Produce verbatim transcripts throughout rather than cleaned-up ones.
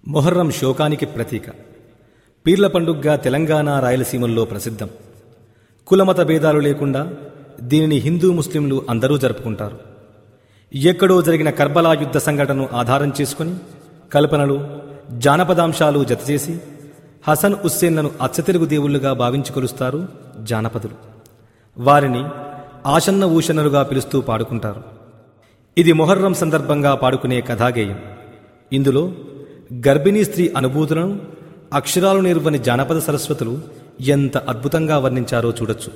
మొహర్రం శోకానికి ప్రతీక. పీర్ల పండుగగా తెలంగాణ రాయలసీమల్లో ప్రసిద్ధం. కులమత భేదాలు లేకుండా దీనిని హిందూ ముస్లింలు అందరూ జరుపుకుంటారు. ఎక్కడో జరిగిన కర్బలా యుద్ధ సంఘటనను ఆధారం చేసుకుని కల్పనలు, జానపదాంశాలు జతచేసి హసన్ హుస్సేన్లను అచ్చతెలుగు దేవుళ్లుగా భావించి కొలుస్తారు జానపదులు. వారిని ఆషన్న ఊషన్నలుగా పిలుస్తూ పాడుకుంటారు. ఇది మొహర్రం సందర్భంగా పాడుకునే కథాగేయం. ఇందులో గర్భిణీ స్త్రీ అనుభూతులను అక్షరాలు నిర్వని జానపద సరస్వతులు ఎంత అద్భుతంగా వర్ణించారో చూడొచ్చు.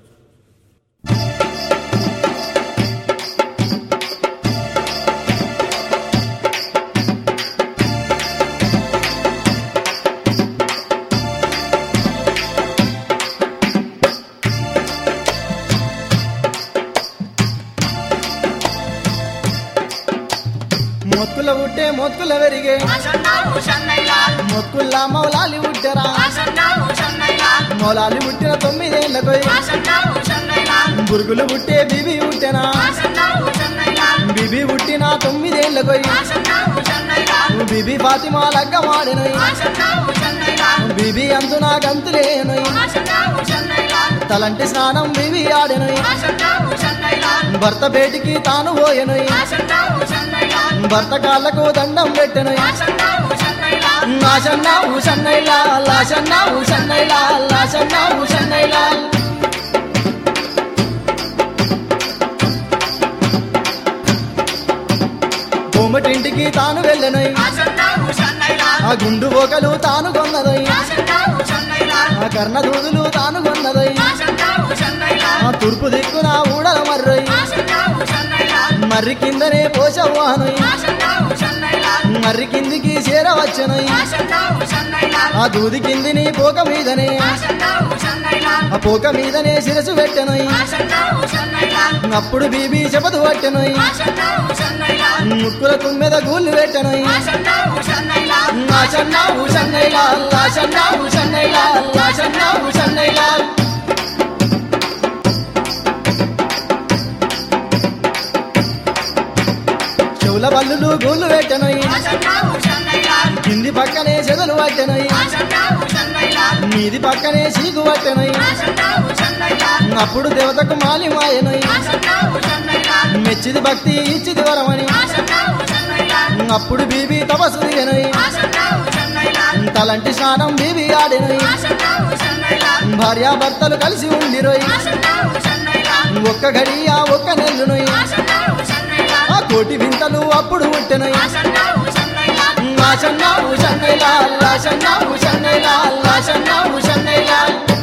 మొక్కుల ఉట్టే మొక్కుల వెరిగే మొక్కుల్లా మౌలాలి ఉట్టరా మౌలాలి ఉట్టిన తొమ్మిదేళ్లకు బురుగులు ఉట్టే బిబి ఉట్టెనా బిబి ఉట్టిన తొమ్మిదేళ్లకు బిబి ఫాతిమా లగ్గమాడెను బిబి అంతునా గంతులేను తలంటి స్నానం బిబి ఆడెను భర్త బేటికి తాను పోయెను భర్త కాళ్ళకు దండం పెట్టెను లాషన్నా ఊషన్నైలా లాషన్నా ఊషన్నైలా లాషన్నా ఊషన్నైలా కోమటింటికి తాను వెళ్ళెను ఆ గుండు బోకలు తాను కొన్నదై ఆ కర్ణ దూదులు తాను కొన్నదై ఆ తూర్పు దిక్కున ఊడల మర్రై మర్రి కిందనే పోషవ్వాను మర్రి కిందికి చేరవచ్చును ఆ దూది కిందిని పోక మీదనే ఆ పోక మీదనే శిరసు పెట్టెను అప్పుడు బీబీ చెపదు పట్టెను ముక్కుల తుమ్మెద గూళ్ళు పెట్టెను లాషన్నా ఊషన్నైలా లాషన్నా ఊషన్నైలా లాషన్నా ఊషన్నైలా చెవుల బల్లులు గూళ్ళు పెట్టెను కింది పక్కనే చెదలు పట్టెను మీది పక్కనే చీకు పట్టెను అప్పుడు దేవతకు మాలి మాయను మెచ్చిది భక్తి ఇచ్చిది వరమని అప్పుడు బీబీ తపస్సు దిగను తలంటి స్నానం బీబీ ఆడెను భార్యాభర్తలు కలిసి ఉండిరోయి ఒక్క గడియా ఒక్క నెల్లును ఆ కోటి వింతలు అప్పుడు పుట్టెను లాషన్నా ఊషన్నైలా లాషన్నా ఊషన్నైలా లాషన్నా ఊషన్నైలా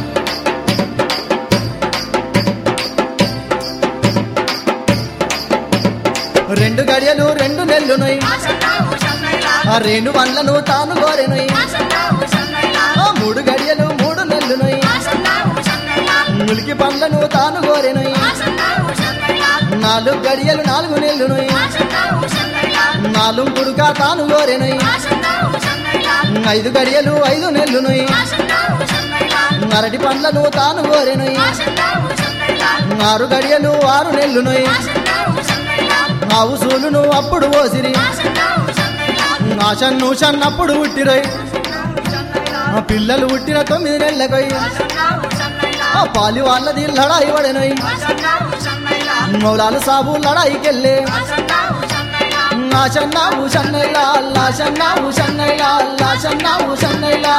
రెండు గడియలు రెండు నెల్లునై ఆ రెండు వండ్లను తాను కోరెనై ఆ మూడు గడియలు మూడు నెల్లునై ములికి పండ్లను తాను కోరెనై నాలుగు గడియలు నాలుగు నెల్లునై నాలుగు పుడుక తాను కోరెనై ఐదు గడియలు ఐదు నెల్లునై అరటి పండ్లను తాను కోరెనై ఆరు గడియలు ఆరు నెల్లునై ఆవు సూలును అప్పుడు ఓసిరి ఆషన్ను షన్నప్పుడు ఉట్టిరై ఆ పిల్లలు ఉట్టిన తొమ్మిది నెలలకై ఆ పాలి వాళ్ళది లడాయి పడెనై మౌలాలు సాబు లడాయికెళ్ళే లాషన్నా ఊషన్నైలా లాషన్నా ఊషన్నైలా లాషన్నా ఊషన్నైలా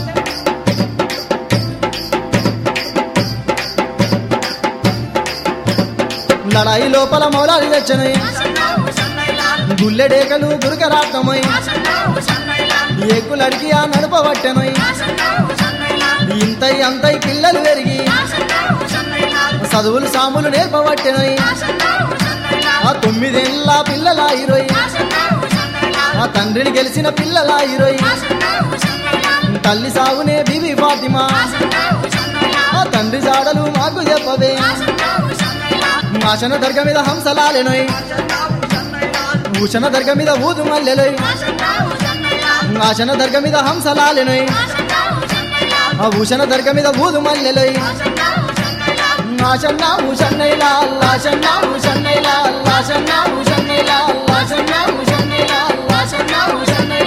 లడాయి లోపల మౌలాలి తెచ్చనై గుల్లెడేకలు గురుకరాటమై ఏకులడికి ఆ నడుపబట్టెనై ఇంతై అంతై పిల్లలు పెరిగి చదువులు సాములు నేర్పబట్టెనై ఆ తొమ్మిదేళ్ళ పిల్లలాయిరోయ్ ఆ తండ్రిని గెలిచిన పిల్లలాయిరోయ్ తల్లి సాగునే బీబీ ఫాతిమా ఆ తండ్రి జాడలు మాకు చెప్పవే ఆషన దర్గ మీద హంసలాలెనోయ్ ఊషణ దర్గ మీద ఊదు మల్లెలోయ్ ఆషన దర్గ మీద హంసలాలెనోయ్ ఆ ఊషణ దర్గ మీద ఊదు మల్లెలోయ్ లాషన్నా ఊషన్నైలా లాషన్నా ఊషన్నైలా లాషన్నా ఊషన్నైలా లాషన్నా ఊషన్నైలా లాషన్నా ఊషన్నైలా